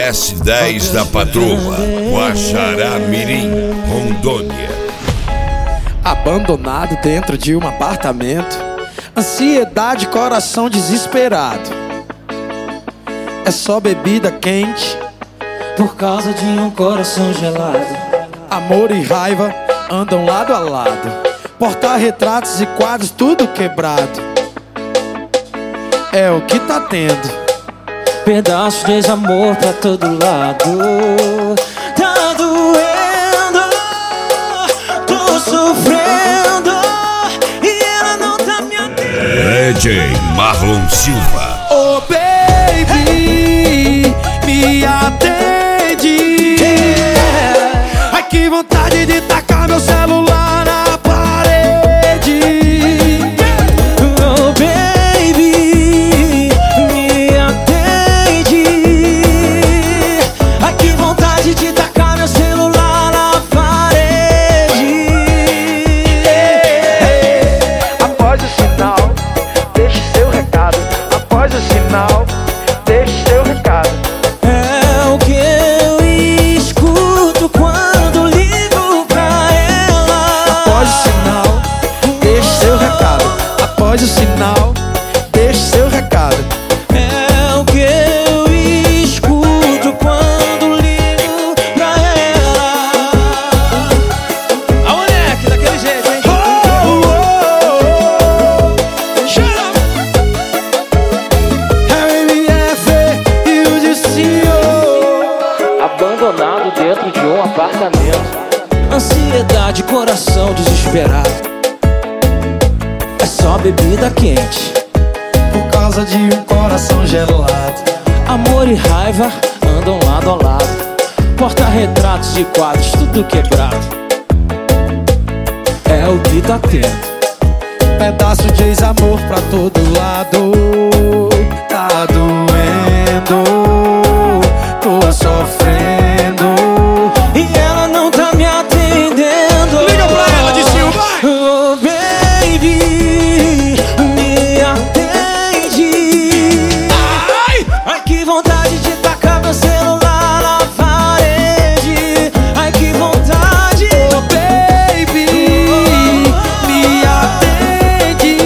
S10 da Patroa, Guaxará-Mirim, Rondônia. Abandonado dentro de um apartamento, ansiedade, coração desesperado. É só bebida quente por causa de um coração gelado. Amor e raiva andam lado a lado, porta-retratos e quadros tudo quebrado. É o que tá tendo, pedaços de desamor pra todo lado. Tá doendo, tô sofrendo e ela não tá me atendendo. DJ Marlon Silva. Oh baby, me atende. Ai que vontade de tacar meu celular na parede. Oh baby, me atende. Ai que vontade de tacar meu celular na parede. Após o sinal, deixe seu recado. Após o sinal, deixe seu recado. É o que eu escuto quando ligo pra ela. Após o sinal, deixe seu recado. Após o sinal, deixe seu recado. É o que eu escuto quando ligo pra ela. A moleque, daquele jeito, hein? Abandonado dentro de um apartamento, ansiedade, coração desesperado. É só bebida quente Por causa de um coração gelado. amor e raiva andam lado a lado, porta-retratos e quadros tudo quebrado. É o que tá tendo, Pedaço de ex-amor pra todo lado. Tá doendo, tô sofrendo e ela não tá me atendendo. Liga pra ela, Dissinho, vai! Oh baby, me atende. Ai que vontade de tacar meu celular na parede. Ai que vontade. Oh baby, me atende.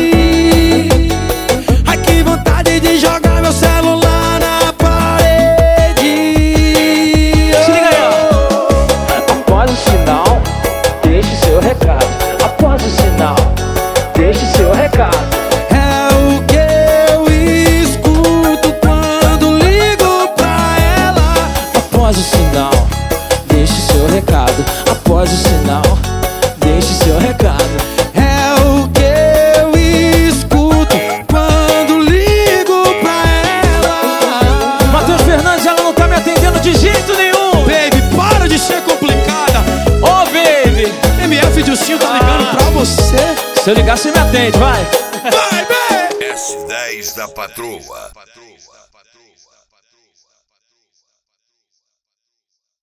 Ai que vontade de jogar meu celular na parede. Se liga aí, ó. Após o sinal, deixe seu recado. Após o sinal, deixe seu recado. É o que eu escuto quando ligo pra ela. Após o sinal, deixe seu recado. Após o sinal, deixe seu recado. É o que eu escuto quando ligo pra ela. Matheus Fernandes, ela não tá me atendendo de jeito nenhum. Baby, para de ser complicada. Ô baby, MF Dilcinho tá ligando pra você. se eu ligar você me atende, vai. Vai, baby! S10 da Patroa.